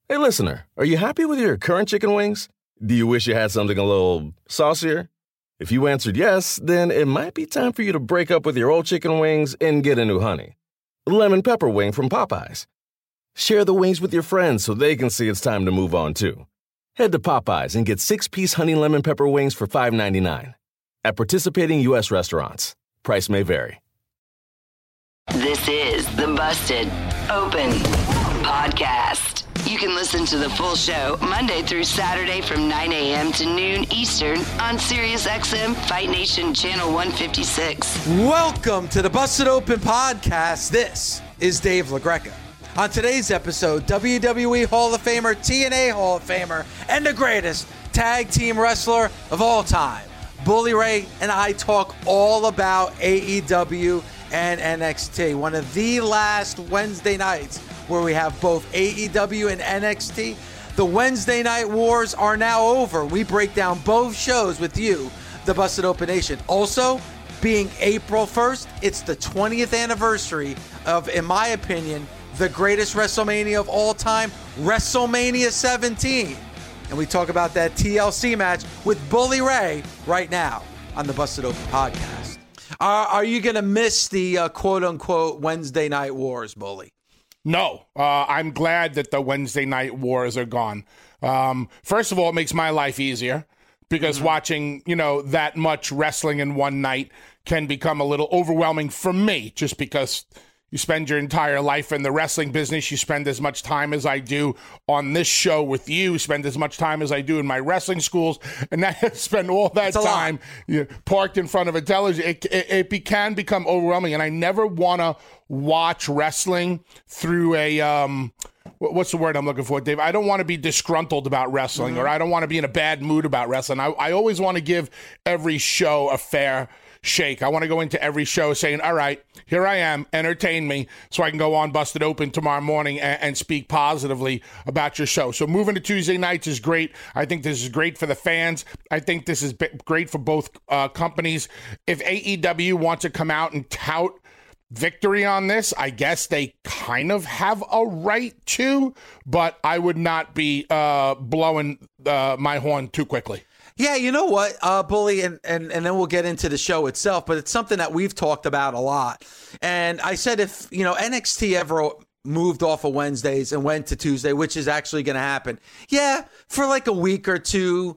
Hey, listener, are you happy with your current chicken wings? Do you wish you had something a little saucier? If you answered yes, then it might be time for you to break up with your old chicken wings and get a new honey. Lemon pepper wing from Popeyes. Share the wings with your friends so they can see it's time to move on too. Head to Popeyes and get 6-piece honey lemon pepper wings for $5.99. At participating U.S. restaurants. Price may vary. This is the Busted Open Podcast. You can listen to the full show Monday through Saturday from 9 a.m. to noon Eastern on SiriusXM Fight Nation Channel 156. Welcome to the Busted Open Podcast. This is Dave LaGreca. On today's episode, WWE Hall of Famer, TNA Hall of Famer, and the greatest tag team wrestler of all time, Bully Ray, and I talk all about AEW and NXT. One of the last Wednesday nights where we have both AEW and NXT. The Wednesday Night Wars are now over. We break down both shows with you, the Busted Open Nation. Also, being April 1st, it's the 20th anniversary of, in my opinion, the greatest WrestleMania of all time, WrestleMania 17. And we talk about that TLC match with Bully Ray right now on the Busted Open Podcast. Are you going to miss the quote-unquote Wednesday Night Wars, Bully? No, I'm glad that the Wednesday Night Wars are gone. First of all, it makes my life easier because watching, that much wrestling in one night can become a little overwhelming for me, just because you spend your entire life in the wrestling business. You spend as much time as I do on this show with you, spend as much time as I do in my wrestling schools, and I spend all that time parked in front of a television. It can become overwhelming, and I never want to watch wrestling through a what's the word I'm looking for, Dave? I don't want to be disgruntled about wrestling, or I don't want to be in a bad mood about wrestling. I always want to give every show a fair shake. I want to go into every show saying, all right, here I am, entertain me, so I can go on Busted Open tomorrow morning and speak positively about your show. So moving to Tuesday nights is great. I think this is great for the fans. I think this is great for both companies. If AEW wants to come out and tout victory on this, I guess they kind of have a right to, but I would not be blowing my horn too quickly. Yeah, you know what, Bully, and then we'll get into the show itself, but it's something that we've talked about a lot. And I said if, NXT ever moved off of Wednesdays and went to Tuesday, which is actually going to happen, yeah, for like a week or two,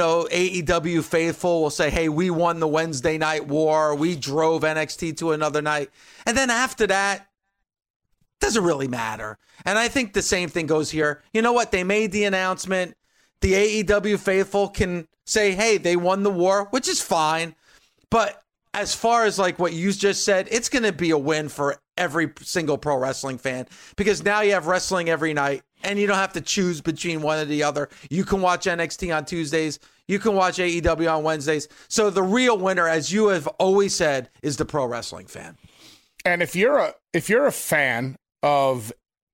AEW faithful will say, hey, we won the Wednesday Night War, we drove NXT to another night. And then after that, doesn't really matter. And I think the same thing goes here. You know what? They made the announcement. The AEW faithful can say, hey, they won the war, which is fine. But as far as like what you just said, it's going to be a win for every single pro wrestling fan, because now you have wrestling every night and you don't have to choose between one or the other. You can watch NXT on Tuesdays. You can watch AEW on Wednesdays. So the real winner, as you have always said, is the pro wrestling fan. And if you're a fan of,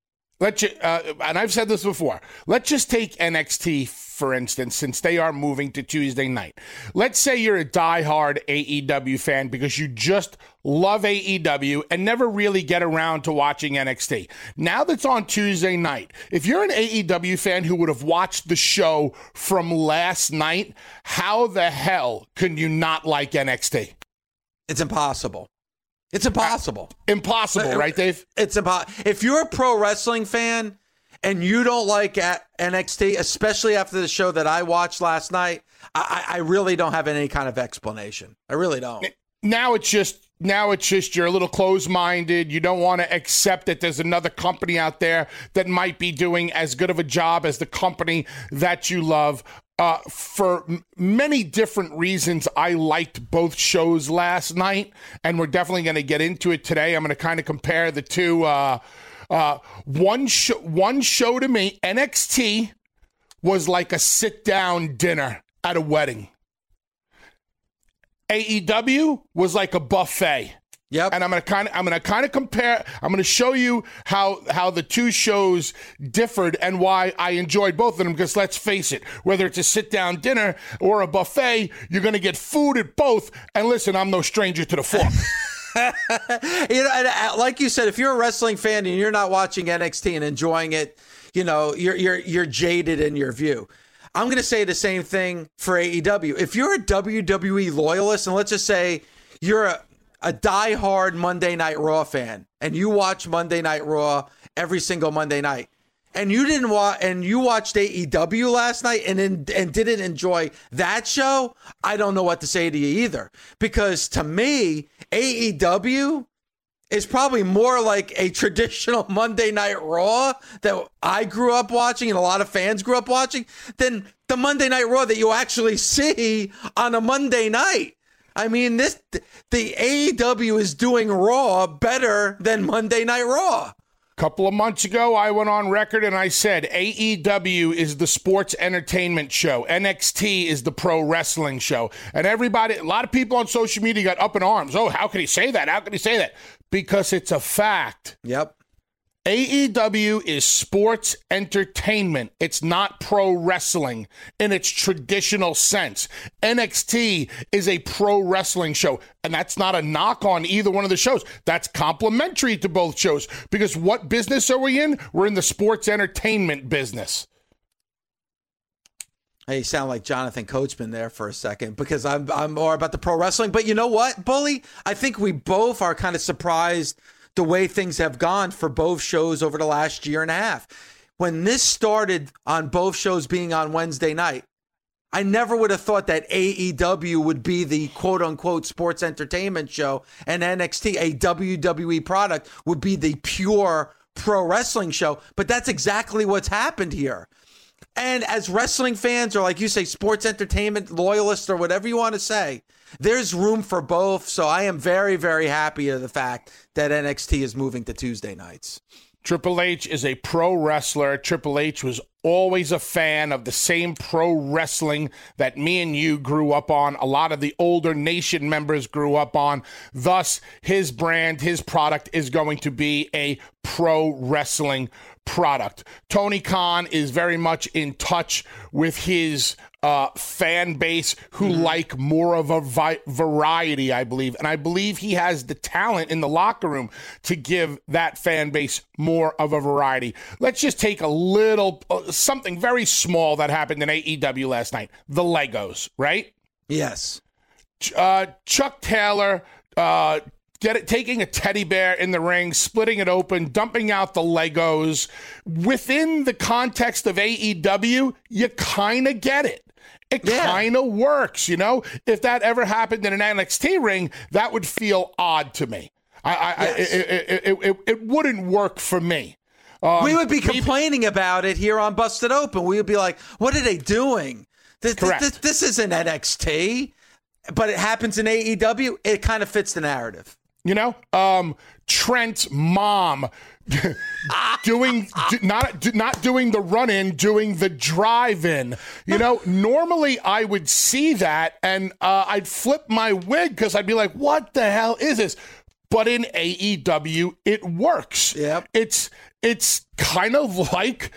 and I've said this before, let's just take NXT, for instance, since they are moving to Tuesday night. Let's say you're a diehard AEW fan because you just love AEW and never really get around to watching NXT. Now that's on Tuesday night, if you're an AEW fan who would have watched the show from last night, how the hell can you not like NXT? It's impossible. It's impossible. Impossible, right, Dave? It's impossible. If you're a pro wrestling fan and you don't like NXT, especially after the show that I watched last night, I really don't have any kind of explanation. I really don't. Now it's just you're a little closed-minded. You don't want to accept that there's another company out there that might be doing as good of a job as the company that you love. For many different reasons, I liked both shows last night, and we're definitely going to get into it today. I'm going to kind of compare the two. One show to me, NXT, was like a sit-down dinner at a wedding. AEW was like a buffet. Yep. And I'm gonna kind of compare. I'm gonna show you how the two shows differed and why I enjoyed both of them. Because let's face it, whether it's a sit down dinner or a buffet, you're gonna get food at both. And listen, I'm no stranger to the fork. Like you said, if you're a wrestling fan and you're not watching NXT and enjoying it, you're jaded in your view. I'm going to say the same thing for AEW. If you're a WWE loyalist, and let's just say you're a diehard Monday Night Raw fan, and you watch Monday Night Raw every single Monday night, and you watched AEW last night and didn't enjoy that show, I don't know what to say to you either. Because to me, AEW is probably more like a traditional Monday Night Raw that I grew up watching and a lot of fans grew up watching than the Monday Night Raw that you actually see on a Monday night. I mean, the AEW is doing Raw better than Monday Night Raw. Couple of months ago, I went on record and I said AEW is the sports entertainment show. NXT is the pro wrestling show. And a lot of people on social media got up in arms. Oh, how can he say that? How can he say that? Because it's a fact. Yep. AEW is sports entertainment. It's not pro wrestling in its traditional sense. NXT is a pro wrestling show, and that's not a knock on either one of the shows. That's complementary to both shows, because what business are we in? We're in the sports entertainment business. Hey, you sound like Jonathan Coachman there for a second, because I'm more about the pro wrestling. But you know what, Bully? I think we both are kind of surprised the way things have gone for both shows over the last year and a half. When this started on both shows being on Wednesday night, I never would have thought that AEW would be the quote-unquote sports entertainment show and NXT, a WWE product, would be the pure pro wrestling show. But that's exactly what's happened here. And as wrestling fans, or like you say, sports entertainment loyalists, or whatever you want to say, there's room for both. So I am very, very happy of the fact that NXT is moving to Tuesday nights. Triple H is a pro wrestler. Triple H was always a fan of the same pro wrestling that me and you grew up on. A lot of the older Nation members grew up on. Thus, his brand, his product is going to be a pro wrestling product. Tony Khan is very much in touch with his fan base who like more of a variety, I believe. And I believe he has the talent in the locker room to give that fan base more of a variety. Let's just take a little, something very small that happened in AEW last night. The Legos, right? Yes. Chuck Taylor, taking a teddy bear in the ring, splitting it open, dumping out the Legos. Within the context of AEW, you kind of get it. It kind of works, you know? If that ever happened in an NXT ring, that would feel odd to me. It wouldn't work for me. We would be complaining about it here on Busted Open. We would be like, what are they doing? This isn't NXT, but it happens in AEW. It kind of fits the narrative. You know, Trent's mom not doing the run-in, doing the drive-in. You know, normally I would see that and I'd flip my wig because I'd be like, what the hell is this? But in AEW, it works. Yep. It's kind of like,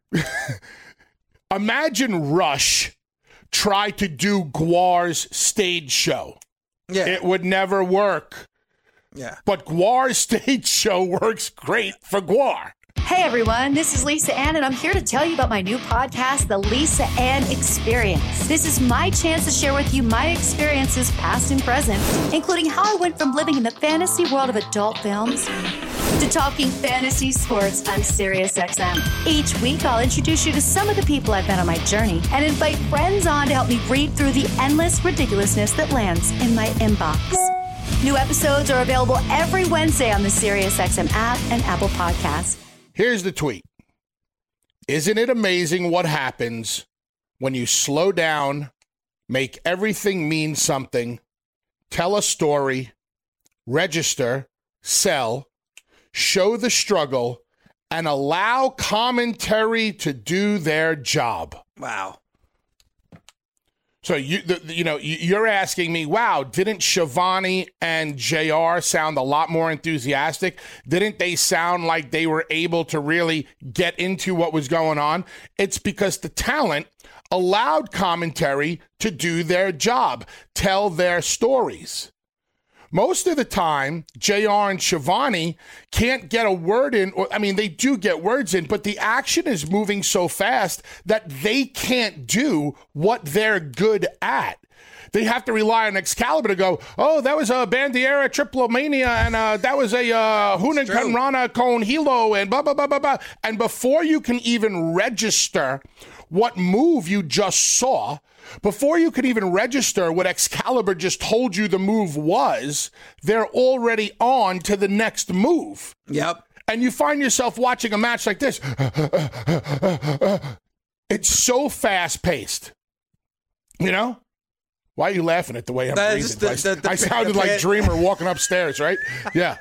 imagine Rush try to do Guar's stage show. Yeah. It would never work. Yeah. But Guar's stage show works great for Guar. Hey everyone, this is Lisa Ann, and I'm here to tell you about my new podcast, The Lisa Ann Experience. This is my chance to share with you my experiences, past and present, including how I went from living in the fantasy world of adult films to talking fantasy sports on SiriusXM. Each week, I'll introduce you to some of the people I've met on my journey and invite friends on to help me read through the endless ridiculousness that lands in my inbox. New episodes are available every Wednesday on the SiriusXM app and Apple Podcasts. Here's the tweet. Isn't it amazing what happens when you slow down, make everything mean something, tell a story, register, sell, show the struggle, and allow commentary to do their job? Wow. So you're asking me, wow, didn't Shivani and JR sound a lot more enthusiastic? Didn't they sound like they were able to really get into what was going on? It's because the talent allowed commentary to do their job, tell their stories. most of the time, JR and Schiavone can't get a word in. They do get words in, but the action is moving so fast that they can't do what they're good at. They have to rely on Excalibur to go, oh, that was a Bandiera Triplomania, and that was a Hunan Kanrana Kon Hilo, and blah, blah, blah, blah, blah. And before you can even register what move you just saw, before you can even register what Excalibur just told you the move was, they're already on to the next move. Yep. And you find yourself watching a match like this. It's so fast-paced. You know? Why are you laughing at the way I'm breathing? I sounded like Dreamer walking upstairs, right? Yeah.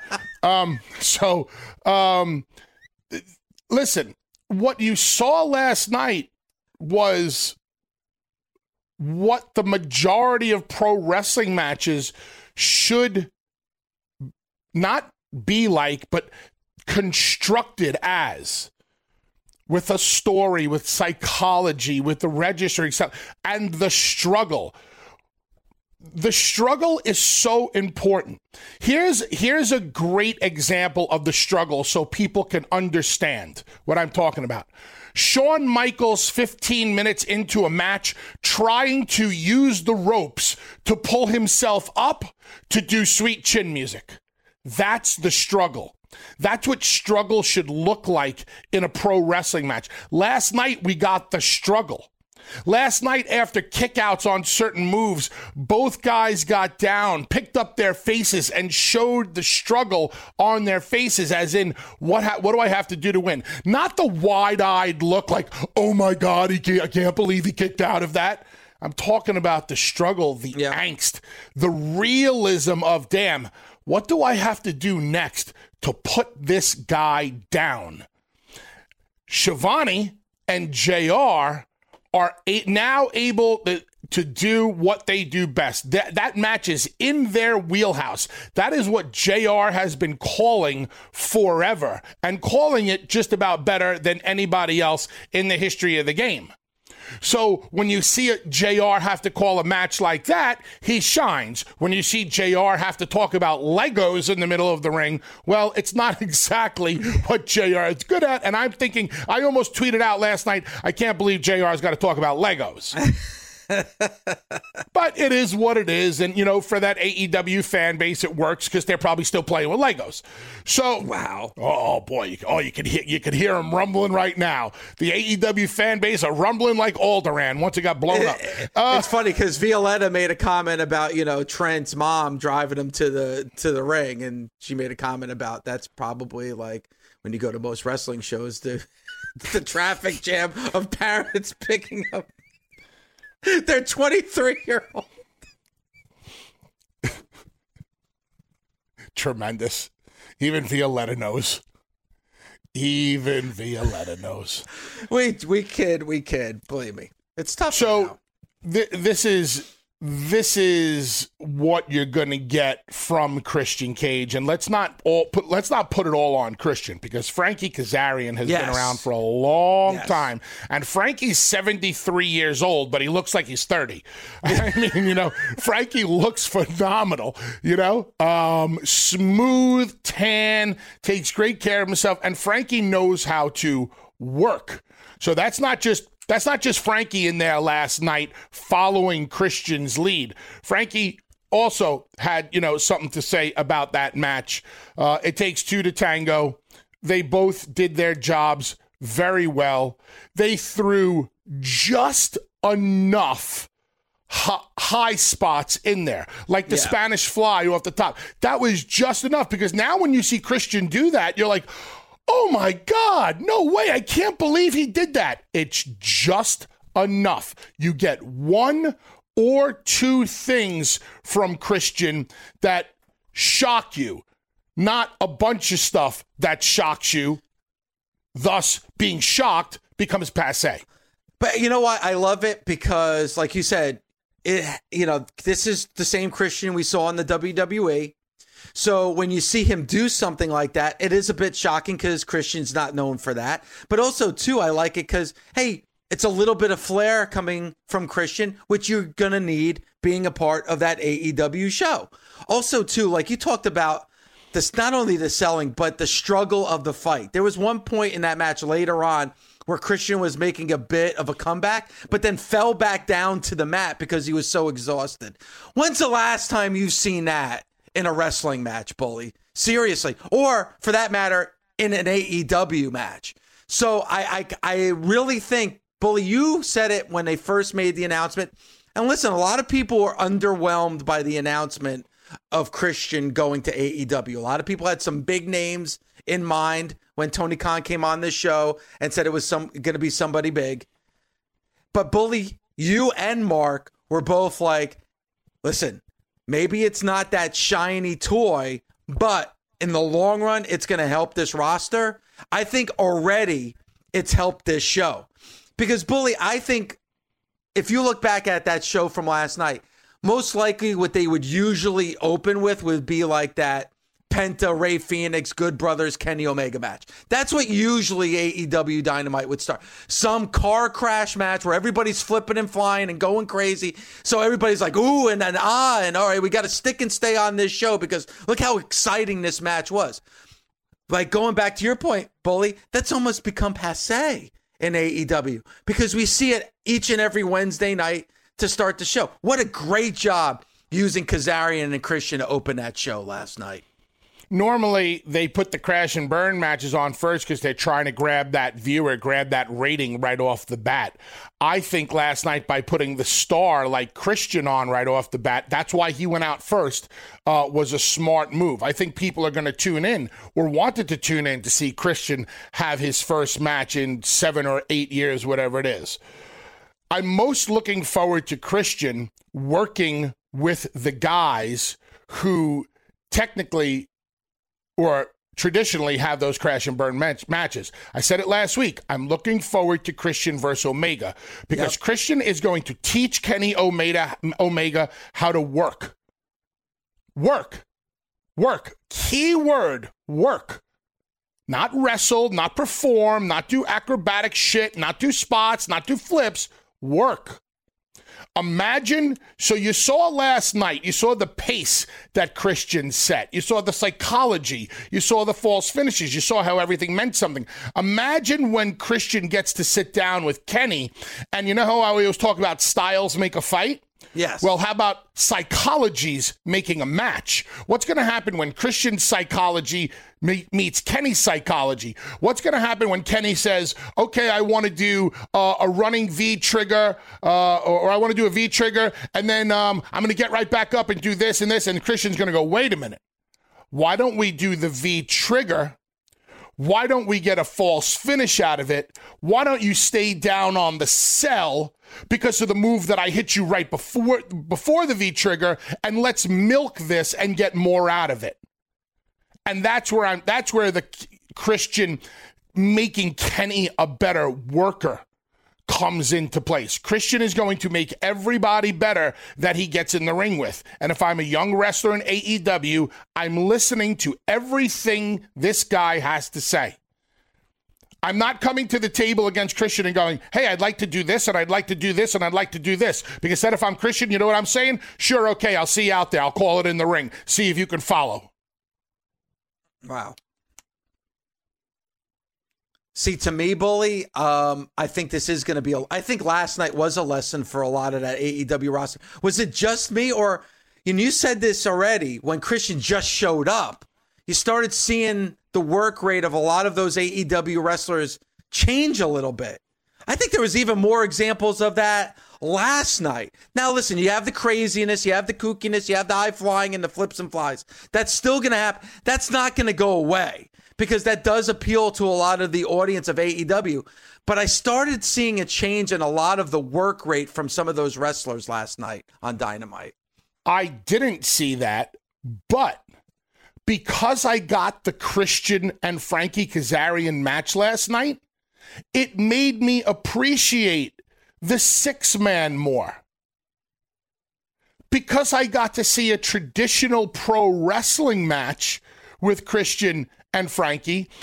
Listen, what you saw last night was what the majority of pro wrestling matches should not be like, but constructed as. With a story, with psychology, with the registering stuff, and the struggle. The struggle is so important. Here's a great example of the struggle so people can understand what I'm talking about. Shawn Michaels, 15 minutes into a match, trying to use the ropes to pull himself up to do Sweet Chin Music. That's the struggle. That's what struggle should look like in a pro wrestling match. Last night, we got the struggle. Last night, after kickouts on certain moves, both guys got down, picked up their faces, and showed the struggle on their faces, as in, what do I have to do to win? Not the wide-eyed look like, oh my God, I can't believe he kicked out of that. I'm talking about the struggle, the angst, the realism of, damn, what do I have to do next to put this guy down? Schiavone and JR are now able to do what they do best. That match is in their wheelhouse. That is what JR has been calling forever, and calling it just about better than anybody else in the history of the game. So when you see JR have to call a match like that, he shines. When you see JR have to talk about Legos in the middle of the ring, well, it's not exactly what JR is good at. And I'm thinking, I almost tweeted out last night, I can't believe JR's got to talk about Legos. But it is what it is. And, for that AEW fan base, it works because they're probably still playing with Legos. So, wow. Oh, boy. You can hear them rumbling right now. The AEW fan base are rumbling like Alderaan once it got blown up. It's funny because Violetta made a comment about, Trent's mom driving him to the ring. And she made a comment about that's probably like when you go to most wrestling shows, the traffic jam of parents picking up their 23-year-old. Tremendous. Even Violetta knows. We kid. Believe me, it's tough. So this is what you're going to get from Christian Cage, and let's not put it all on Christian, because Frankie Kazarian has been around for a long time, and Frankie's 73 years old, but he looks like he's 30. I mean, Frankie looks phenomenal. Smooth, tan, takes great care of himself, and Frankie knows how to work. So that's not just Frankie in there last night following Christian's lead. Frankie also had, something to say about that match. It takes two to tango. They both did their jobs very well. They threw just enough high spots in there, like the Spanish fly off the top. That was just enough, because now when you see Christian do that, you're like, oh my God, no way, I can't believe he did that. It's just enough. You get one or two things from Christian that shock you, not a bunch of stuff that shocks you. Thus, being shocked becomes passé. But you know what? I love it because, like you said, this is the same Christian we saw in the WWE. So when you see him do something like that, it is a bit shocking because Christian's not known for that. But also, too, I like it because, hey, It's a little bit of flair coming from Christian, which you're going to need being a part of that AEW show. Also, too, like you talked about, this, not only the selling, but the struggle of the fight. There was one point in that match later on where Christian was making a bit of a comeback, but then fell back down to the mat because he was so exhausted. When's the last time you've seen that in a wrestling match, Bully? Seriously. Or, for that matter, in an AEW match. So I really think, Bully, you said it when they first made the announcement. And listen, a lot of people were underwhelmed by the announcement of Christian going to AEW. A lot of people had some big names in mind when Tony Khan came on this show and said it was going to be somebody big. But Bully, you and Mark were both like, listen, maybe it's not that shiny toy, but in the long run, it's going to help this roster. I think already it's helped this show. Because, Bully, I think if you look back at that show from last night, most likely what they would usually open with would be like that Penta, Rey Fenix, Good Brothers, Kenny Omega match. That's what usually AEW Dynamite would start. Some car crash match where everybody's flipping and flying and going crazy. So everybody's like, ooh, and then and all right, we got to stick and stay on this show because look how exciting this match was. Like going back to your point, Bully, that's almost become passé in AEW because we see it each and every Wednesday night to start the show. What a great job using Kazarian and Christian to open that show last night. Normally, they put the crash and burn matches on first because they're trying to grab that viewer, grab that rating right off the bat. I think last night by putting the star like Christian on right off the bat, that's why he went out first, was a smart move. I think people are going to tune in or wanted to tune in to see Christian have his first match in 7 or 8 years, whatever it is. I'm most looking forward to Christian working with the guys who technically or traditionally have those crash and burn matches. I said it last week. I'm looking forward to Christian versus Omega because Christian is going to teach Kenny Omega how to work. Work. Key word, work. Not wrestle, not perform, not do acrobatic shit, not do spots, not do flips. Work. Imagine, so you saw last night, you saw the pace that Christian set. You saw the psychology. You saw the false finishes. You saw how everything meant something. Imagine when Christian gets to sit down with Kenny, and you know how I always talk about styles make a fight? Yes. Well, how about psychologies making a match? What's going to happen when Christian's psychology meets Kenny's psychology? What's going to happen when Kenny says, okay, I want to do a running V trigger, or I want to do a V trigger, and then I'm going to get right back up and do this and this, and Christian's going to go, wait a minute. Why don't we do the V trigger? Why don't we get a false finish out of it? Why don't you stay down on the cell because of the move that I hit you right before the V trigger, and let's milk this and get more out of it. And that's where the Christian making Kenny a better worker comes into place. Christian is going to make everybody better that he gets in the ring with. And if I'm a young wrestler in AEW, I'm listening to everything this guy has to say. I'm not coming to the table against Christian and going, hey, I'd like to do this, and I'd like to do this, and I'd like to do this. Because then if I'm Christian, you know what I'm saying? Sure, okay, I'll see you out there. I'll call it in the ring. See if you can follow. Wow. See, to me, Bully, I think this is going to be I think last night was a lesson for a lot of that AEW roster. Was it just me, or, and you said this already, when Christian just showed up, you started seeing the work rate of a lot of those AEW wrestlers change a little bit. I think there was even more examples of that last night. Now, listen, you have the craziness, you have the kookiness, you have the high flying and the flips and flies. That's still going to happen. That's not going to go away because that does appeal to a lot of the audience of AEW. But I started seeing a change in a lot of the work rate from some of those wrestlers last night on Dynamite. I didn't see that, but because I got the Christian and Frankie Kazarian match last night, it made me appreciate the 6-man more. Because I got to see a traditional pro wrestling match with Christian and Frankie,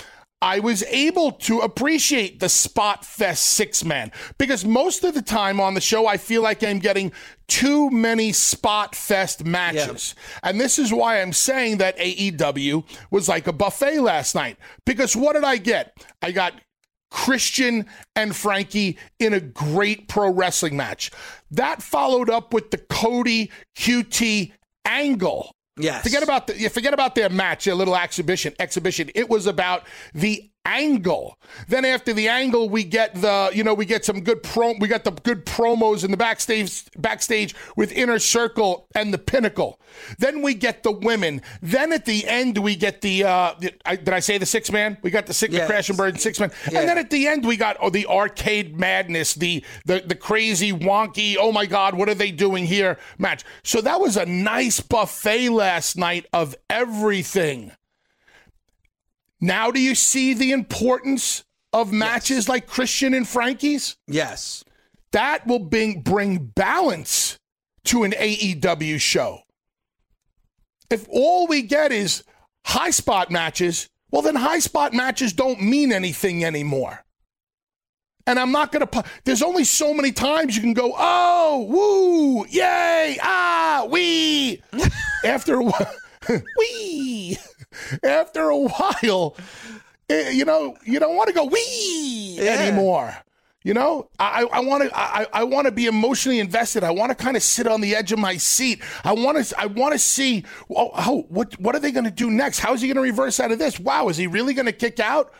I was able to appreciate the Spot Fest 6-man, because most of the time on the show, I feel like I'm getting too many Spot Fest matches. Yeah. And this is why I'm saying that AEW was like a buffet last night, because what did I get? I got Christian and Frankie in a great pro wrestling match. That followed up with the Cody QT Angle. Yes. Forget about their match, their little exhibition. It was about the Angle. Then after the Angle, we get some good promos in the backstage with Inner Circle and the Pinnacle. Then we get the women. Then at the end, we get did I say the 6-man? We got the Crash and Burn 6-man. Yeah. And then at the end, we got the Arcade Madness, the crazy wonky, oh my God, what are they doing here match. So that was a nice buffet last night of everything. Now do you see the importance of matches like Christian and Frankie's? Yes. That will bring balance to an AEW show. If all we get is high spot matches, well, then high spot matches don't mean anything anymore. And I'm not going to... There's only so many times you can go, oh, woo, yay, ah, wee. After a while... wee. After a while, you don't want to go wee anymore. You know, I want to be emotionally invested. I want to kind of sit on the edge of my seat. I want to see, what are they going to do next? How is he going to reverse out of this? Wow, is he really going to kick out?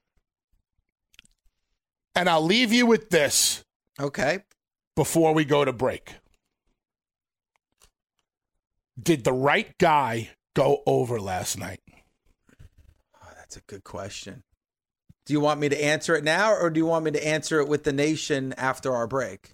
And I'll leave you with this. Okay. Before we go to break. Did the right guy go over last night? Oh, that's a good question. Do you want me to answer it now, or do you want me to answer it with the nation after our break?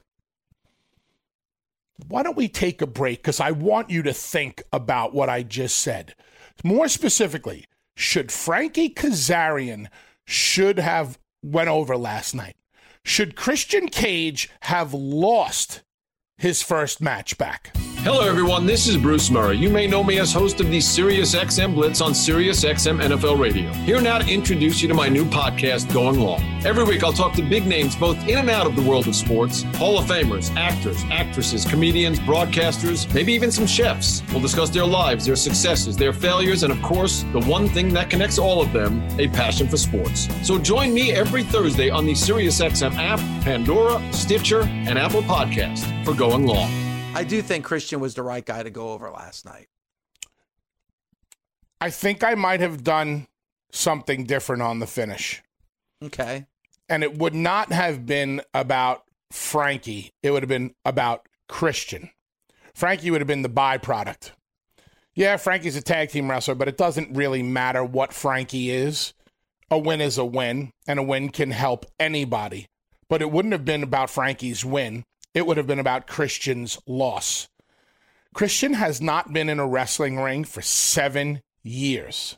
Why don't we take a break? Because I want you to think about what I just said. More specifically, should Frankie Kazarian should have went over last night? Should Christian Cage have lost his first match back? Hello, everyone. This is Bruce Murray. You may know me as host of the SiriusXM Blitz on SiriusXM NFL Radio. Here now to introduce you to my new podcast, Going Long. Every week, I'll talk to big names both in and out of the world of sports, Hall of Famers, actors, actresses, comedians, broadcasters, maybe even some chefs. We'll discuss their lives, their successes, their failures, and of course, the one thing that connects all of them, a passion for sports. So join me every Thursday on the SiriusXM app, Pandora, Stitcher, and Apple Podcast for Going Long. I do think Christian was the right guy to go over last night. I think I might have done something different on the finish. Okay. And it would not have been about Frankie. It would have been about Christian. Frankie would have been the byproduct. Yeah, Frankie's a tag team wrestler, but it doesn't really matter what Frankie is. A win is a win, and a win can help anybody. But it wouldn't have been about Frankie's win. It would have been about Christian's loss. Christian has not been in a wrestling ring for 7 years.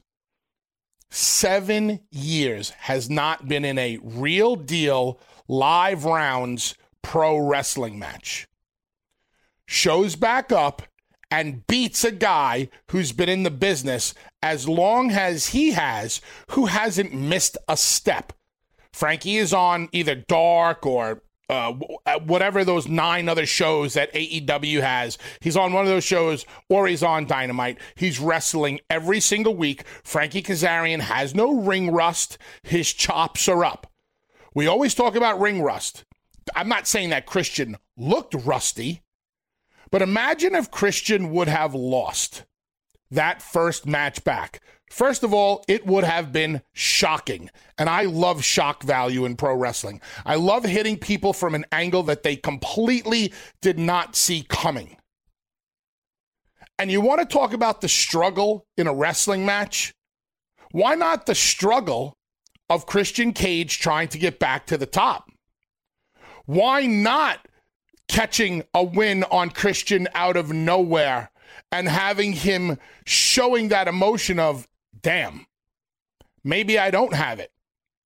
7 years has not been in a real deal live rounds pro wrestling match. Shows back up and beats a guy who's been in the business as long as he has, who hasn't missed a step. Frankie is on either Dark or whatever those 9 other shows that AEW has. He's on one of those shows, or he's on Dynamite. He's wrestling every single week. Frankie Kazarian has no ring rust. His chops are up. We always talk about ring rust. I'm not saying that Christian looked rusty, but imagine if Christian would have lost that first match back. First of all, it would have been shocking. And I love shock value in pro wrestling. I love hitting people from an angle that they completely did not see coming. And you want to talk about the struggle in a wrestling match? Why not the struggle of Christian Cage trying to get back to the top? Why not catching a win on Christian out of nowhere and having him showing that emotion of, damn, maybe I don't have it.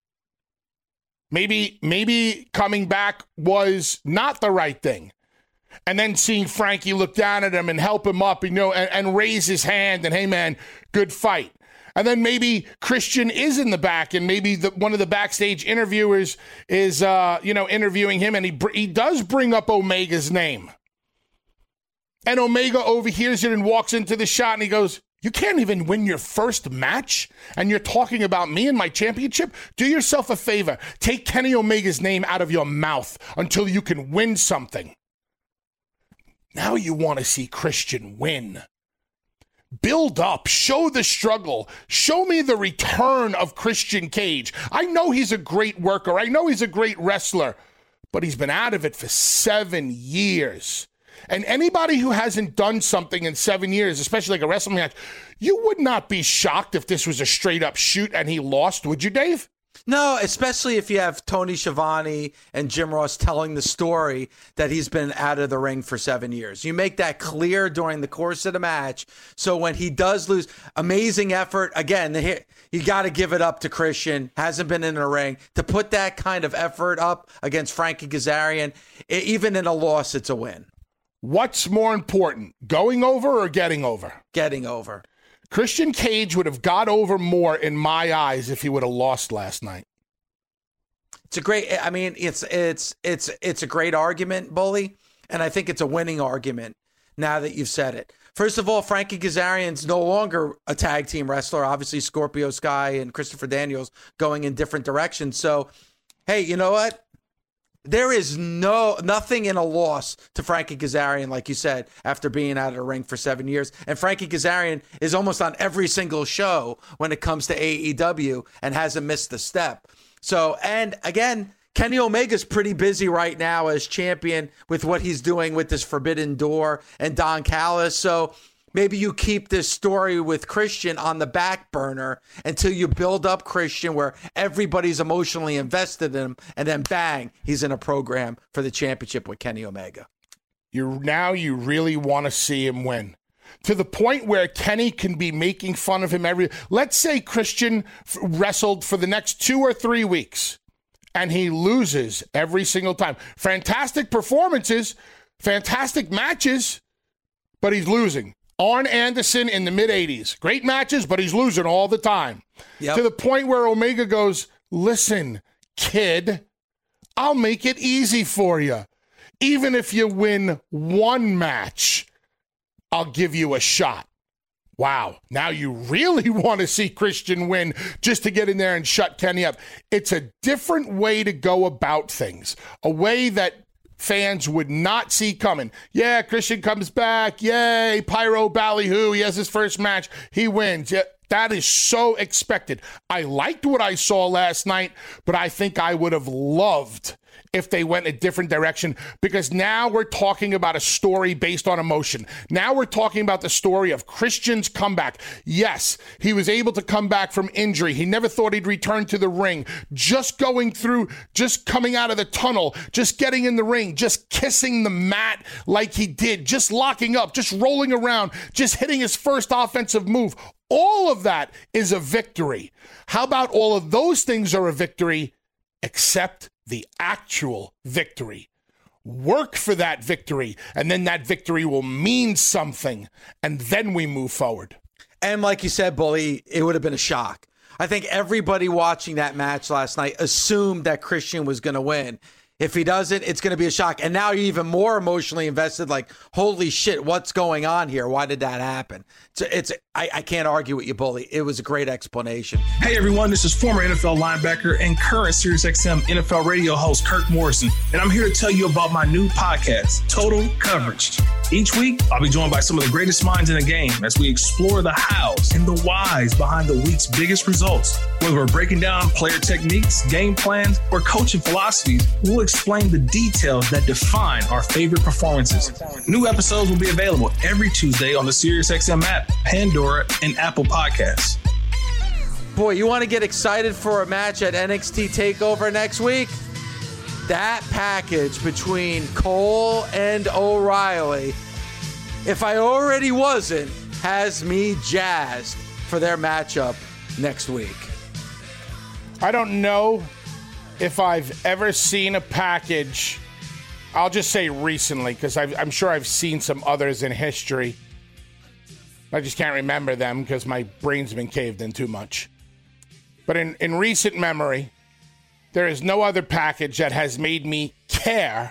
Maybe coming back was not the right thing. And then seeing Frankie look down at him and help him up, and raise his hand and, hey, man, good fight. And then maybe Christian is in the back, and maybe one of the backstage interviewers is, interviewing him, and he does bring up Omega's name. And Omega overhears it and walks into the shot, and he goes, "You can't even win your first match, and you're talking about me and my championship? Do yourself a favor. Take Kenny Omega's name out of your mouth until you can win something." Now you want to see Christian win. Build up, show the struggle, show me the return of Christian Cage. I know he's a great worker, I know he's a great wrestler, but he's been out of it for 7 years. And anybody who hasn't done something in 7 years, especially like a wrestling match, you would not be shocked if this was a straight up shoot and he lost, would you, Dave? No, especially if you have Tony Schiavone and Jim Ross telling the story that he's been out of the ring for 7 years. You make that clear during the course of the match. So when he does lose, amazing effort. Again, you got to give it up to Christian. Hasn't been in the ring. To put that kind of effort up against Frankie Kazarian, even in a loss, it's a win. What's more important, going over or getting over? Getting over. Christian Cage would have got over more in my eyes if he would have lost last night. It's a great, I mean, it's a great argument, Bully, and I think it's a winning argument now that you've said it. First of all, Frankie Kazarian's no longer a tag team wrestler. Obviously, Scorpio Sky and Christopher Daniels going in different directions. So, hey, you know what? There is nothing in a loss to Frankie Kazarian, like you said, after being out of the ring for 7 years. And Frankie Kazarian is almost on every single show when it comes to AEW and hasn't missed a step. So, and again, Kenny Omega's pretty busy right now as champion with what he's doing with this Forbidden Door and Don Callis. So maybe you keep this story with Christian on the back burner until you build up Christian where everybody's emotionally invested in him, and then bang, he's in a program for the championship with Kenny Omega. You really want to see him win. To the point where Kenny can be making fun of him let's say Christian wrestled for the next 2 or 3 weeks, and he loses every single time. Fantastic performances, fantastic matches, but he's losing. Arn Anderson in the mid-'80s. Great matches, but he's losing all the time. Yep. To the point where Omega goes, "Listen, kid, I'll make it easy for you. Even if you win one match, I'll give you a shot." Wow. Now you really want to see Christian win just to get in there and shut Kenny up. It's a different way to go about things. A way that fans would not see coming. Yeah, Christian comes back. Yay, pyro ballyhoo. He has his first match. He wins. Yeah, that is so expected. I liked what I saw last night, but I think I would have loved if they went a different direction, because now we're talking about a story based on emotion. Now we're talking about the story of Christian's comeback. Yes, he was able to come back from injury. He never thought he'd return to the ring. Just coming out of the tunnel, just getting in the ring, just kissing the mat like he did, just locking up, just rolling around, just hitting his first offensive move. All of that is a victory. How about all of those things are a victory, except the actual victory? Work for that victory, and then that victory will mean something, and then we move forward. And like you said, Bully, it would have been a shock. I think everybody watching that match last night assumed that Christian was going to win. If he doesn't, it's going to be a shock. And now you're even more emotionally invested, like, holy shit, what's going on here? Why did that happen? I can't argue with you, Bully. It was a great explanation. Hey, everyone, this is former NFL linebacker and current SiriusXM NFL radio host Kirk Morrison, and I'm here to tell you about my new podcast, Total Coverage. Each week, I'll be joined by some of the greatest minds in the game as we explore the hows and the whys behind the week's biggest results. Whether we're breaking down player techniques, game plans, or coaching philosophies, we'll explain the details that define our favorite performances. New episodes will be available every Tuesday on the SiriusXM app, Pandora, and Apple Podcasts. Boy, you want to get excited for a match at NXT TakeOver next week? That package between Cole and O'Reilly, if I already wasn't, has me jazzed for their matchup next week. I don't know if I've ever seen a package, I'll just say recently, because I'm sure I've seen some others in history, I just can't remember them because my brain's been caved in too much. But in recent memory, there is no other package that has made me care,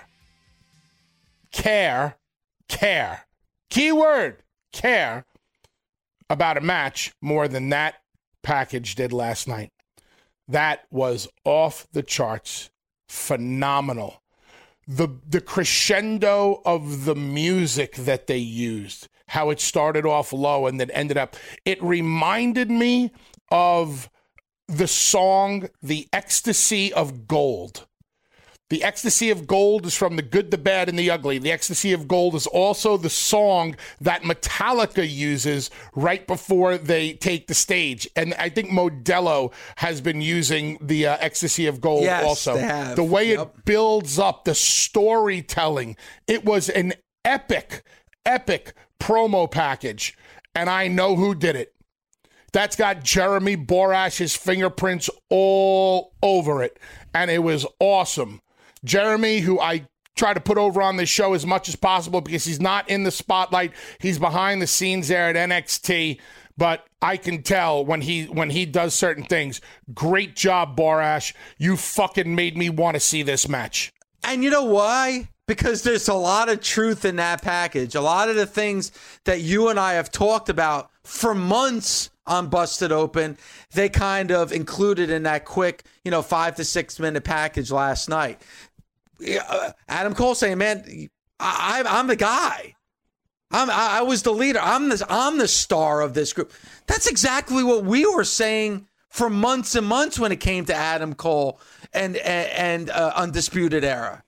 keyword, care about a match more than that package did last night. That was off the charts, phenomenal. The crescendo of the music that they used, how it started off low and then ended up, it reminded me of the song The Ecstasy of Gold. The Ecstasy of Gold is from The Good, the Bad, and the Ugly. The Ecstasy of Gold is also the song that Metallica uses right before they take the stage. And I think Modelo has been using the Ecstasy of Gold also. They have. The way it builds up, the storytelling. It was an epic promo package. And I know who did it. That's got Jeremy Borash's fingerprints all over it. And it was awesome. Jeremy, who I try to put over on this show as much as possible because he's not in the spotlight. He's behind the scenes there at NXT. But I can tell when he does certain things. Great job, Borash. You fucking made me want to see this match. And you know why? Because there's a lot of truth in that package. A lot of the things that you and I have talked about for months on Busted Open, they kind of included in that quick, 5 to 6 minute package last night. Adam Cole saying, man, I'm the guy. I was the leader. I'm the star of this group. That's exactly what we were saying for months and months when it came to Adam Cole and Undisputed Era.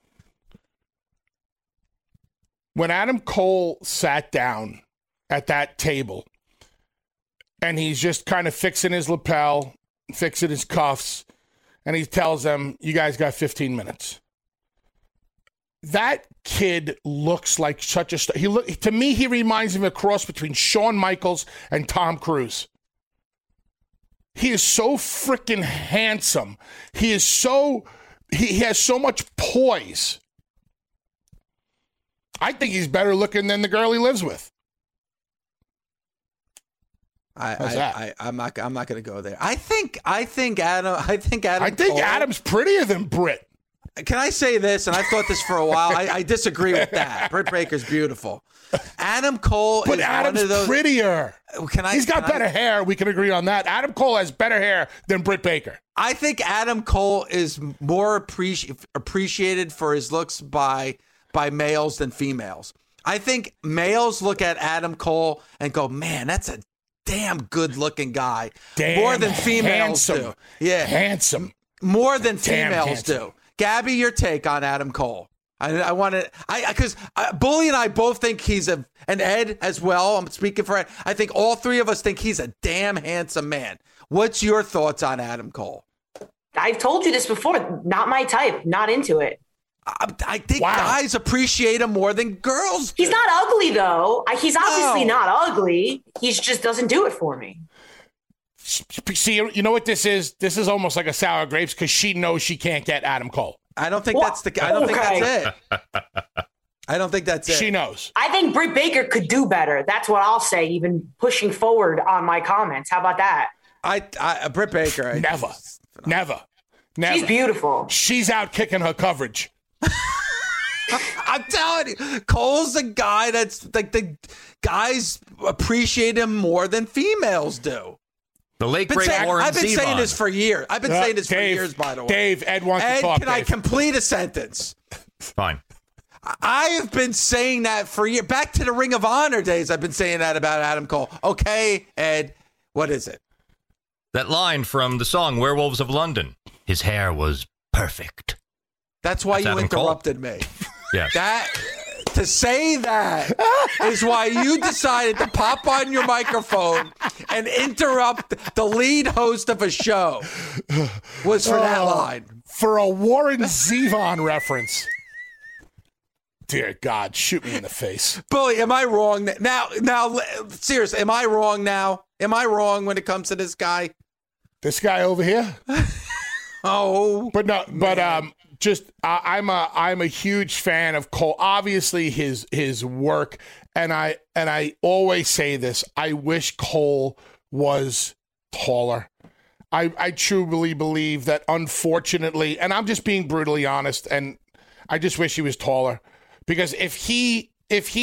When Adam Cole sat down at that table and he's just kind of fixing his lapel, fixing his cuffs, and he tells them, you guys got 15 minutes. That kid looks like such a star. To me, he reminds me of a cross between Shawn Michaels and Tom Cruise. He is so freaking handsome. He has so much poise. I think he's better looking than the girl he lives with. I'm not going to go there. I think Adam's prettier than Britt. Can I say this? And I've thought this for a while. I disagree with that. Britt Baker's beautiful. Adam Cole is Adam's one of those. Prettier. He's got better hair. We can agree on that. Adam Cole has better hair than Britt Baker. I think Adam Cole is more appreciated for his looks by males than females. I think males look at Adam Cole and go, man, that's a damn good-looking guy. More than females do. Yeah. Handsome. More than females do. Gabby, your take on Adam Cole. I want to, because Bully and I both think he's and Ed as well. I'm speaking for Ed. I think all three of us think he's a damn handsome man. What's your thoughts on Adam Cole? I've told you this before. Not my type. Not into it. I think guys appreciate him more than girls do. He's not ugly, though. He's obviously not ugly. He just doesn't do it for me. See, you know what this is? This is almost like a sour grapes because she knows she can't get Adam Cole. I don't think that's it. I don't think that's it. She knows. I think Britt Baker could do better. That's what I'll say, even pushing forward on my comments. How about that? Britt Baker. Never. She's beautiful. She's out kicking her coverage. I'm telling you, Cole's a guy that's like the guys appreciate him more than females do. The late great Warren Zevon. I've been saying this for years. By the way. Dave, Ed wants to talk. Can I complete a sentence? Fine. I have been saying that for years. Back to the Ring of Honor days, I've been saying that about Adam Cole. Okay, Ed, what is it? That line from the song Werewolves of London. His hair was perfect. That's why you interrupted me. Yeah. To say that is why you decided to pop on your microphone and interrupt the lead host of a show. Was for that line. For a Warren Zevon reference. Dear God, shoot me in the face. Bully, am I wrong? Now, seriously, am I wrong now? Am I wrong when it comes to this guy? This guy over here? Oh. I'm a huge fan of Cole. Obviously, his work and I always say this, I wish Cole was taller. I truly believe that, unfortunately, and I'm just being brutally honest, and I just wish he was taller, because if he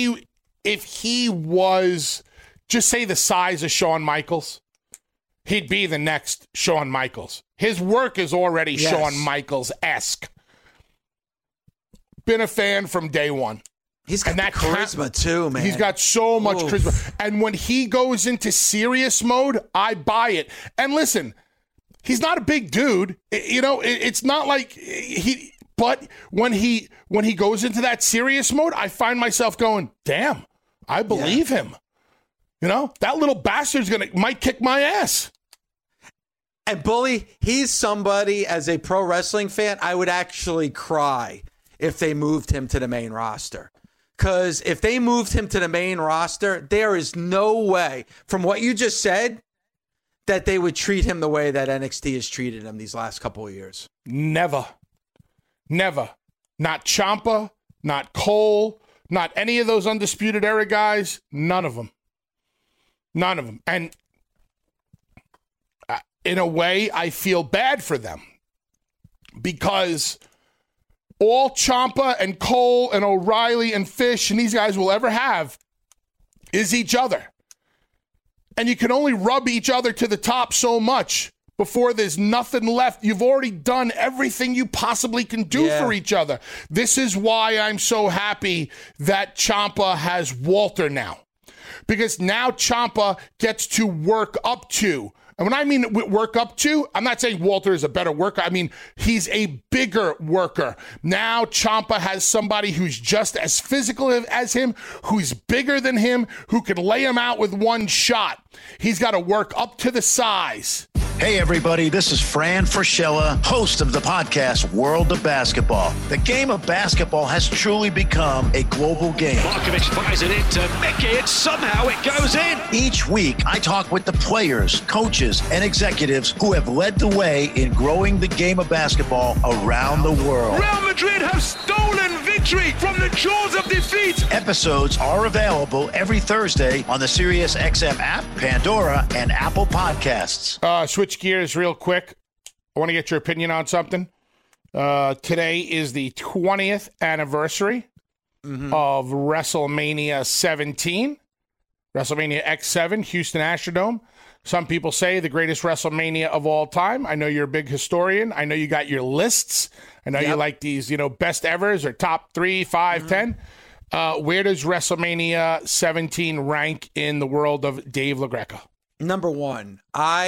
was, just say the size of Shawn Michaels, he'd be the next Shawn Michaels. His work is already Shawn Michaels-esque. Been a fan from day one. He's got that charisma too, man. He's got so much charisma. And when he goes into serious mode, I buy it. And listen, he's not a big dude. It's not like but when he goes into that serious mode, I find myself going, damn, I believe him. That little bastard's might kick my ass. And Bully, he's somebody, as a pro wrestling fan, I would actually cry if they moved him to the main roster. Because if they moved him to the main roster, there is no way, from what you just said, that they would treat him the way that NXT has treated him these last couple of years. Never. Not Ciampa, not Cole, not any of those Undisputed Era guys. None of them. And in a way, I feel bad for them, because all Ciampa and Cole and O'Reilly and Fish and these guys will ever have is each other. And you can only rub each other to the top so much before there's nothing left. You've already done everything you possibly can do for each other. This is why I'm so happy that Ciampa has Walter now. Because now Ciampa gets to work up to. And when I mean work up to, I'm not saying Walter is a better worker. I mean, he's a bigger worker. Now Ciampa has somebody who's just as physical as him, who's bigger than him, who can lay him out with one shot. He's got to work up to the size. Hey, everybody, this is Fran Fraschilla, host of the podcast World of Basketball. The game of basketball has truly become a global game. Markovic fires it into Mickey, and somehow it goes in. Each week, I talk with the players, coaches, and executives who have led the way in growing the game of basketball around the world. Real Madrid have stolen victory from the jaws of defeat. Episodes are available every Thursday on the SiriusXM app, Pandora, and Apple Podcasts. Switch gears real quick. I want to get your opinion on something. Today is the 20th anniversary of WrestleMania 17. WrestleMania X7, Houston Astrodome. Some people say the greatest WrestleMania of all time. I know you're a big historian. I know you got your lists. I know you like these, best evers or top 3, 5, 10. Where does WrestleMania 17 rank in the world of Dave LaGreca? Number one.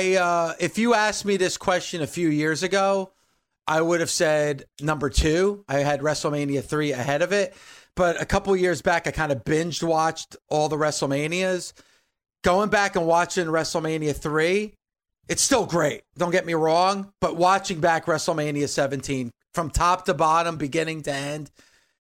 If you asked me this question a few years ago, I would have said number 2. I had WrestleMania 3 ahead of it. But a couple years back, I kind of binge watched all the WrestleManias. Going back and watching WrestleMania 3, it's still great. Don't get me wrong. But watching back WrestleMania 17 from top to bottom, beginning to end,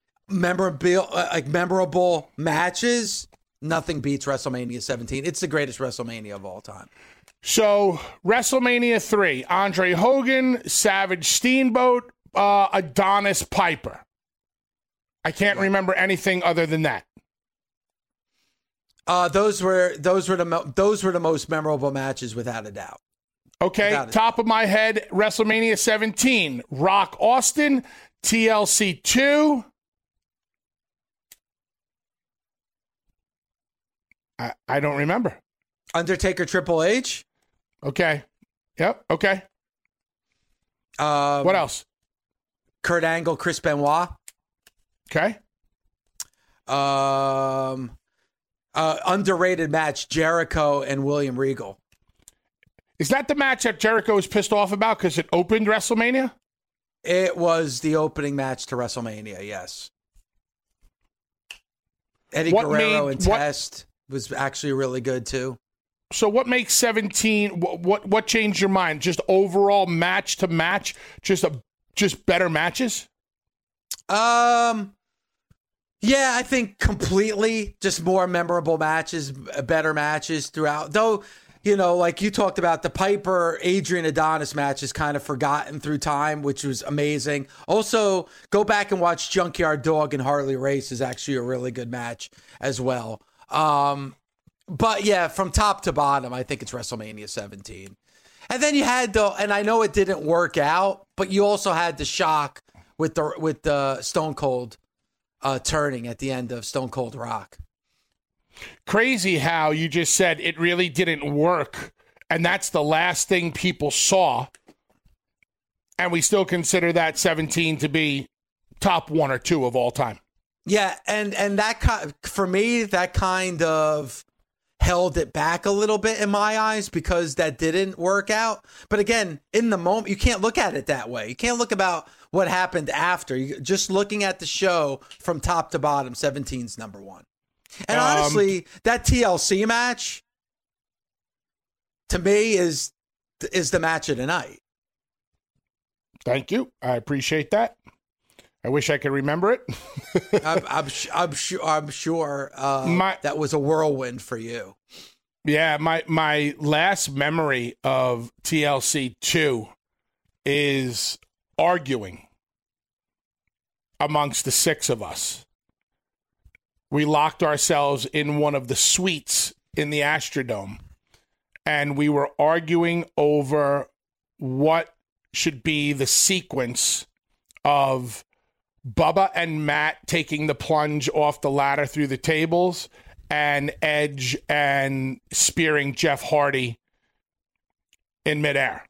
memorable matches, nothing beats WrestleMania 17. It's the greatest WrestleMania of all time. So, WrestleMania 3, Andre Hogan, Savage Steamboat, Adonis Piper. I can't remember anything other than that. Those were the most memorable matches, without a doubt. Okay, top of my head, WrestleMania 17, Rock Austin, TLC 2. I don't remember. Undertaker, Triple H. Okay. Yep. Okay. What else? Kurt Angle, Chris Benoit. Okay. Underrated match, Jericho and William Regal. Is that the match that Jericho was pissed off about because it opened WrestleMania? It was the opening match to WrestleMania, yes. Eddie Guerrero and Test was actually really good too. So what makes 17? What changed your mind? Just overall match to match, just better matches. Yeah, I think completely just more memorable matches, better matches throughout. Though, like you talked about, the Piper Adrian Adonis match is kind of forgotten through time, which was amazing. Also, go back and watch Junkyard Dog and Harley Race is actually a really good match as well. But yeah, from top to bottom, I think it's WrestleMania 17. And then you had and I know it didn't work out, but you also had the shock with the Stone Cold turning at the end of Stone Cold Rock. Crazy how you just said it really didn't work, and that's the last thing people saw, and we still consider that 17 to be top 1 or 2 of all time. Yeah, and that for me, that kind of held it back a little bit in my eyes because that didn't work out. But again, in the moment, you can't look at it that way. You can't look about what happened after. Just looking at the show from top to bottom, 17's number 1. And honestly, that TLC match, to me, is the match of the night. Thank you. I appreciate that. I wish I could remember it. I'm sure that was a whirlwind for you. Yeah, my last memory of TLC 2 is arguing amongst the 6 of us. We locked ourselves in one of the suites in the Astrodome, and we were arguing over what should be the sequence of Bubba and Matt taking the plunge off the ladder through the tables and Edge and spearing Jeff Hardy in midair.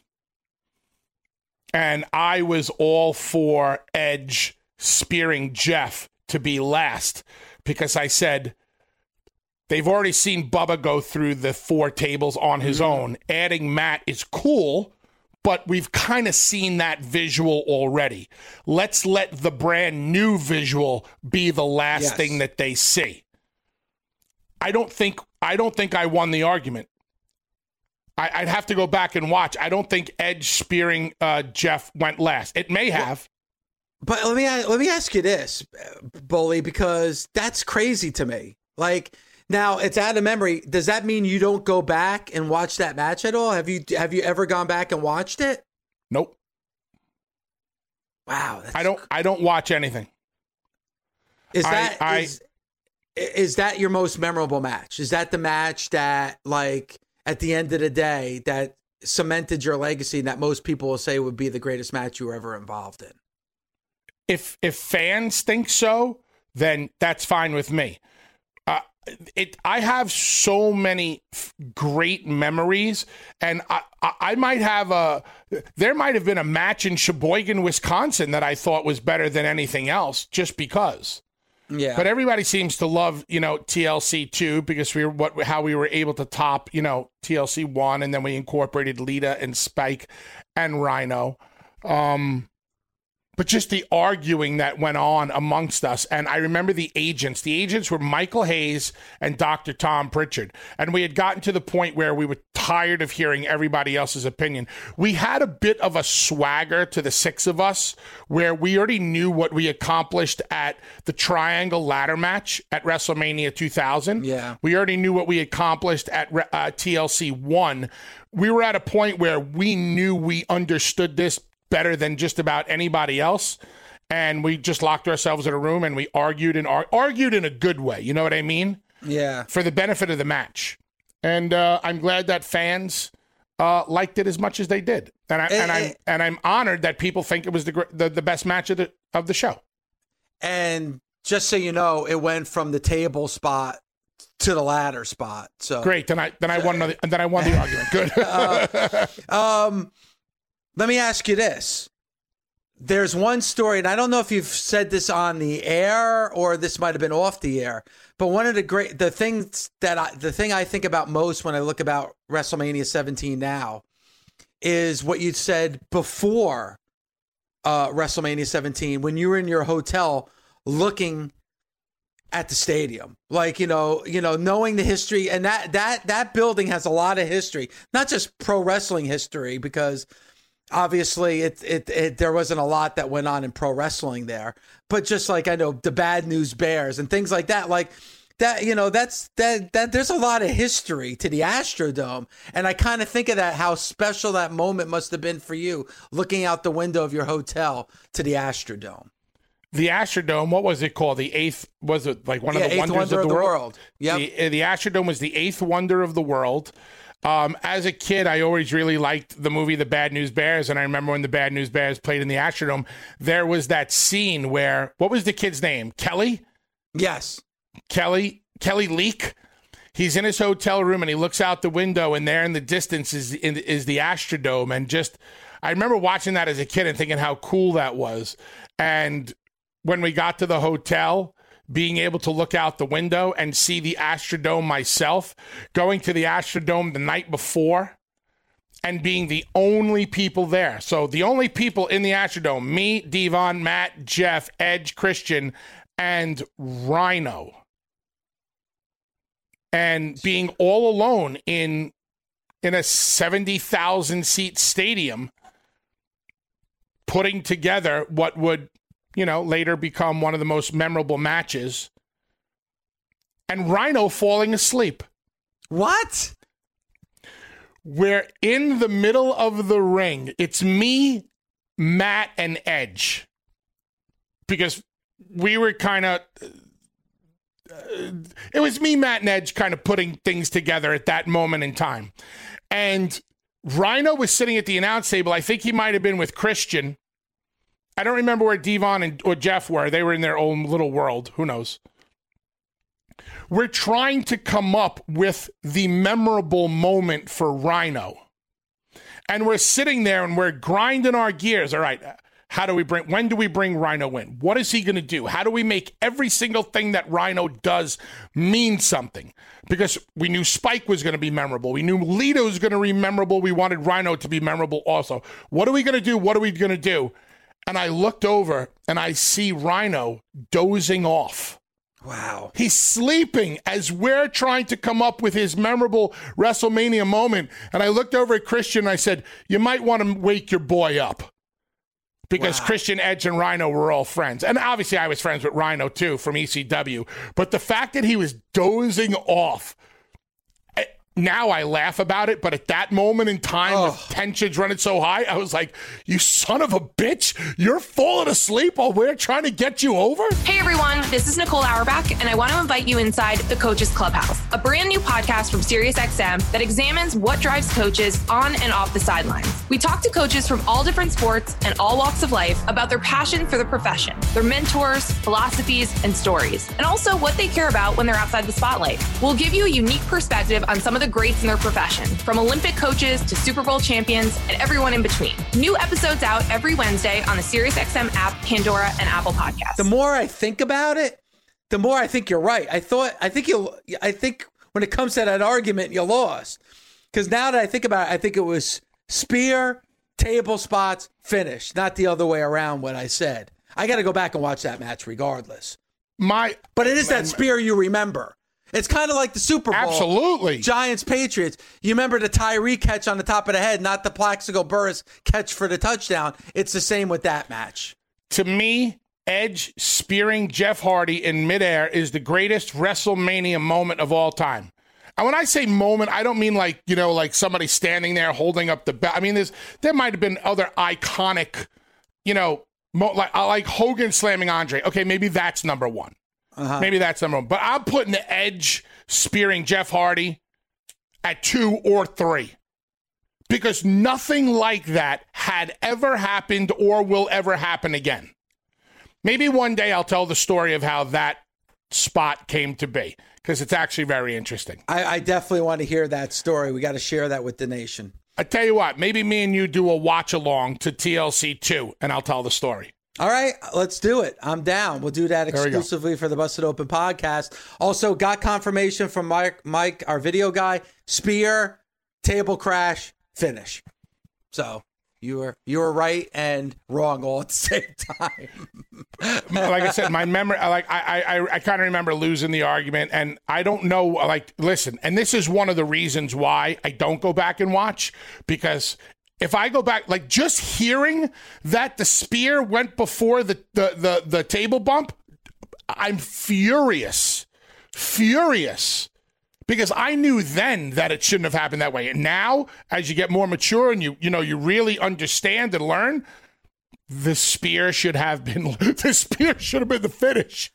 And I was all for Edge spearing Jeff to be last because I said, they've already seen Bubba go through the 4 tables on his own. Adding Matt is cool, but we've kind of seen that visual already. Let's let the brand new visual be the last thing that they see. I don't think I won the argument. I'd have to go back and watch. I don't think Edge spearing Jeff went last. It may have. But let me ask you this, Bully, because that's crazy to me. Like, now it's out of memory. Does that mean you don't go back and watch that match at all? Have you ever gone back and watched it? Nope. Wow. I don't watch anything. Is that your most memorable match? Is that the match that, like, at the end of the day, that cemented your legacy and that most people will say would be the greatest match you were ever involved in? If fans think so, then that's fine with me. I have so many great memories, and I might have there might have been a match in Sheboygan, Wisconsin that I thought was better than anything else just because. Yeah. But everybody seems to love, TLC 2 because how we were able to top, TLC 1, and then we incorporated Lita and Spike and Rhino. But just the arguing that went on amongst us. And I remember the agents. The agents were Michael Hayes and Dr. Tom Pritchard. And we had gotten to the point where we were tired of hearing everybody else's opinion. We had a bit of a swagger to the 6 of us where we already knew what we accomplished at the Triangle Ladder match at WrestleMania 2000. Yeah. We already knew what we accomplished at TLC 1. We were at a point where we knew we understood this better than just about anybody else, and we just locked ourselves in a room and we argued in a good way. You know what I mean? Yeah. For the benefit of the match, and I'm glad that fans liked it as much as they did, and I'm honored that people think it was the best match of the show. And just so you know, it went from the table spot to the ladder spot. So great. Then I won the argument. Good. Let me ask you this. There's one story, and I don't know if you've said this on the air or this might have been off the air, but one of the thing I think about most when I look about WrestleMania 17 now is what you said before WrestleMania 17 when you were in your hotel looking at the stadium, like, knowing the history, and that building has a lot of history, not just pro wrestling history, because obviously there wasn't a lot that went on in pro wrestling there, but just like, I know the Bad News Bears and things like that, like that, that there's a lot of history to the Astrodome. And I kind of think of that, how special that moment must have been for you looking out the window of your hotel to the Astrodome. the Astrodome, what was it called? The eighth, was it like one of the wonders of the world? Yep. The Astrodome was the eighth wonder of the world. As a kid, I always really liked the movie The Bad News Bears, and I remember when The Bad News Bears played in the Astrodome, there was that scene where, what was the kid's name? Kelly? Yes. Kelly Leak. He's in his hotel room, and he looks out the window, and there in the distance is the Astrodome, and just, I remember watching that as a kid and thinking how cool that was. And when we got to the hotel, being able to look out the window and see the Astrodome myself, going to the Astrodome the night before and being the only people there. So the only people in the Astrodome, me, Devon, Matt, Jeff, Edge, Christian, and Rhino. And being all alone in a 70,000 seat stadium, putting together what would, later become one of the most memorable matches. And Rhino falling asleep. What? We're in the middle of the ring. It's me, Matt, and Edge. Because we were kind of... it was me, Matt, and Edge kind of putting things together at that moment in time. And Rhino was sitting at the announce table. I think he might have been with Christian. I don't remember where Devon or Jeff were. They were in their own little world. Who knows? We're trying to come up with the memorable moment for Rhino. And we're sitting there and we're grinding our gears. All right, when do we bring Rhino in? What is he going to do? How do we make every single thing that Rhino does mean something? Because we knew Spike was going to be memorable. We knew Lito was going to be memorable. We wanted Rhino to be memorable also. What are we going to do? What are we going to do? And I looked over and I see Rhino dozing off. Wow. He's sleeping as we're trying to come up with his memorable WrestleMania moment. And I looked over at Christian and I said, you might want to wake your boy up. Because Christian, Edge, and Rhino were all friends. And obviously I was friends with Rhino too from ECW. But the fact that he was dozing off, now I laugh about it, but at that moment in time, with tensions running so high, I was like, you son of a bitch, you're falling asleep while we're trying to get you over? Hey everyone, this is Nicole Auerbach, and I want to invite you inside the Coaches Clubhouse, a brand new podcast from SiriusXM that examines what drives coaches on and off the sidelines. We talk to coaches from all different sports and all walks of life about their passion for the profession, their mentors, philosophies, and stories, and also what they care about when they're outside the spotlight. We'll give you a unique perspective on some of the greats in their profession, from Olympic coaches to Super Bowl champions and everyone in between. New episodes out every Wednesday on the SiriusXM app, Pandora, and Apple Podcasts. The more I think about it, the more I think you're right. I think when it comes to that argument, you lost. Because now that I think about it, I think it was spear, table spots, finish, not the other way around what I said. I got to go back and watch that match regardless. But it is that spear you remember. It's kind of like the Super Bowl. Absolutely. Giants-Patriots. You remember the Tyree catch on the top of the head, not the Plaxico Burress catch for the touchdown. It's the same with that match. To me, Edge spearing Jeff Hardy in midair is the greatest WrestleMania moment of all time. And when I say moment, I don't mean like somebody standing there holding up the belt. I mean, there might have been other iconic, like Hogan slamming Andre. Okay, maybe that's number one. Maybe that's number one. But I'm putting the Edge spearing Jeff Hardy at 2 or 3. Because nothing like that had ever happened or will ever happen again. Maybe one day I'll tell the story of how that spot came to be. Because it's actually very interesting. I definitely want to hear that story. We got to share that with the nation. I tell you what, maybe me and you do a watch along to TLC 2 and I'll tell the story. All right, let's do it. I'm down. We'll do that exclusively for the Busted Open podcast. Also, got confirmation from Mike, our video guy. Spear, table crash, finish. So you were right and wrong all at the same time. Like I said, my memory, I kind of remember losing the argument, and I don't know. Listen, and this is one of the reasons why I don't go back and watch, because if I go back, just hearing that the spear went before the table bump, I'm furious. Because I knew then that it shouldn't have happened that way. And now, as you get more mature and you really understand and learn, the spear should have been the finish.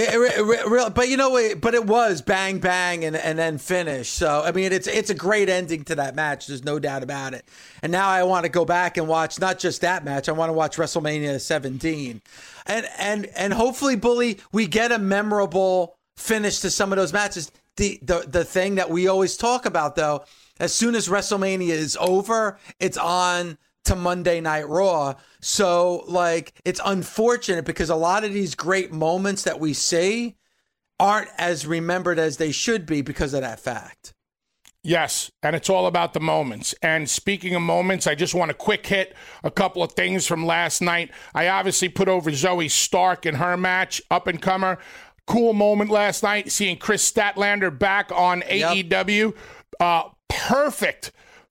But you know, but it was bang, bang, and then finish. So, I mean, it's a great ending to that match. There's no doubt about it. And now I want to go back and watch not just that match. I want to watch WrestleMania 17. And hopefully, Bully, we get a memorable finish to some of those matches. The thing that we always talk about, though, as soon as WrestleMania is over, it's on to Monday Night Raw. So, like, it's unfortunate because a lot of these great moments that we see aren't as remembered as they should be because of that fact. Yes, and it's all about the moments. And speaking of moments, I just want to quick hit a couple of things from last night. I obviously put over Zoe Stark in her match, up-and-comer. Cool moment last night, seeing Chris Statlander back on AEW. Perfect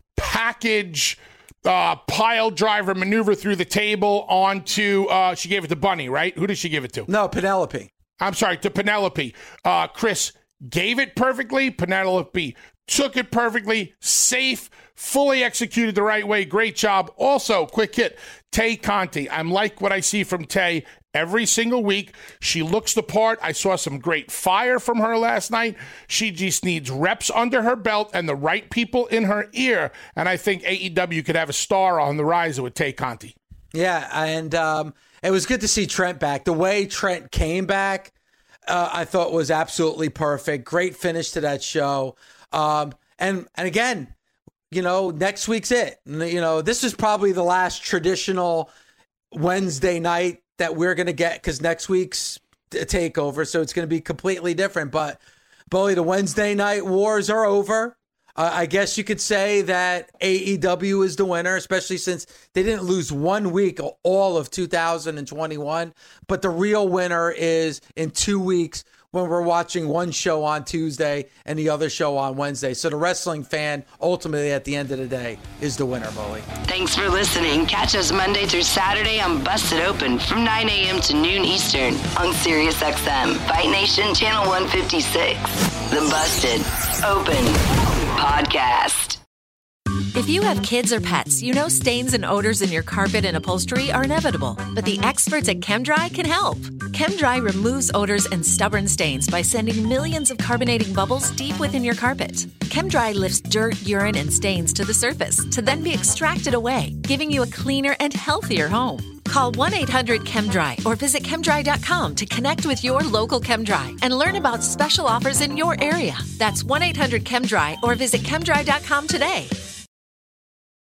package pile driver maneuver through the table onto, she gave it to Bunny, right? Who did she give it to? No, Penelope. I'm sorry, to Penelope. Chris gave it perfectly. Penelope took it perfectly. Safe, fully executed the right way. Great job. Also, quick hit, Tay Conti. I'm like what I see from Tay every single week. She looks the part. I saw some great fire from her last night. She just needs reps under her belt and the right people in her ear. And I think AEW could have a star on the rise with Tay Conti. Yeah, and it was good to see Trent back. The way Trent came back, I thought was absolutely perfect. Great finish to that show. And again, you know, next week's it. You know, this is probably the last traditional Wednesday night that we're going to get because next week's a takeover, so it's going to be completely different. But, Bully, the Wednesday night wars are over. I guess you could say that AEW is the winner, especially since they didn't lose 1 week all of 2021. But the real winner is in 2 weeks when we're watching one show on Tuesday and the other show on Wednesday. So the wrestling fan, ultimately, at the end of the day, is the winner, Bully. Thanks for listening. Catch us Monday through Saturday on Busted Open from 9 a.m. to noon Eastern on Sirius XM, Fight Nation Channel 156. The Busted Open Podcast. If you have kids or pets, you know stains and odors in your carpet and upholstery are inevitable. But the experts at ChemDry can help. ChemDry removes odors and stubborn stains by sending millions of carbonating bubbles deep within your carpet. ChemDry lifts dirt, urine, and stains to the surface to then be extracted away, giving you a cleaner and healthier home. Call 1-800-ChemDry or visit ChemDry.com to connect with your local ChemDry and learn about special offers in your area. That's 1-800-ChemDry or visit ChemDry.com today.